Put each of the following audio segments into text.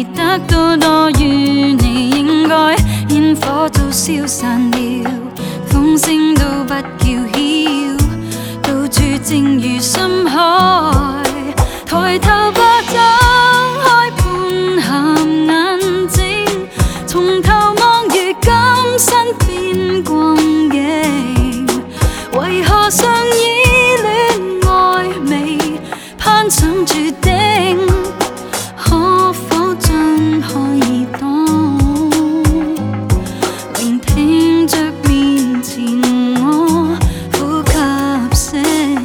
未得到多於你，應該煙火早消散了，風聲都不叫囂，到處正如深海。抬頭吧，睜開半鹹眼睛，從頭望如今身邊光景，為何尚依戀愛未攀上註定？可否張開耳朵，聆聽着面前我呼吸聲？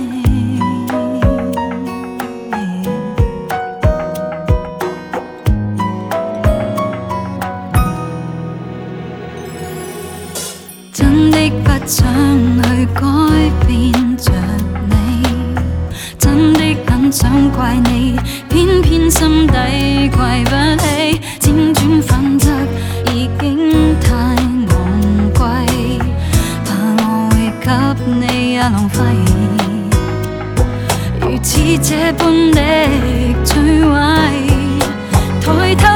真的不想去改變着你，真的很想怪你，偏偏心底怪不起。輾轉反側已經太昂貴，怕我會給你也浪費，如此這般的摧毀。抬頭